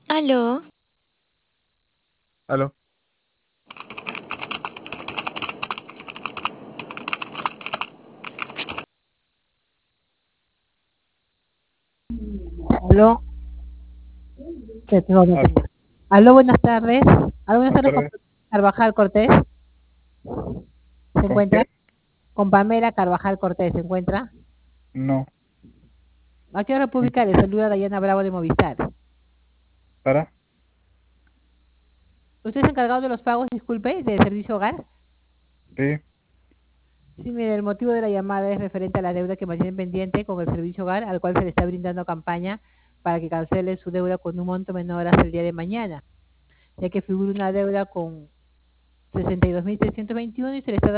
Aló, Aló, Aló, no aló, tenía. Aló, buenas tardes. Aló, buenas buenas tardes con tardes. Carvajal Cortés. ¿Se ¿Con encuentra? qué? Con Pamela Carvajal Cortés, ¿se encuentra? No, ¿A qué hora pública le saluda Dayana Bravo de Movistar? ¿para? ¿Usted es encargado de los pagos, disculpe, de servicio hogar? Sí, Sí, mire, el motivo de la llamada es referente a la deuda que mantiene pendiente con el servicio hogar, al cual se le está brindando campaña para que cancele su deuda con un monto menor hasta el día de mañana, ya que figura una deuda con 62.321 y le está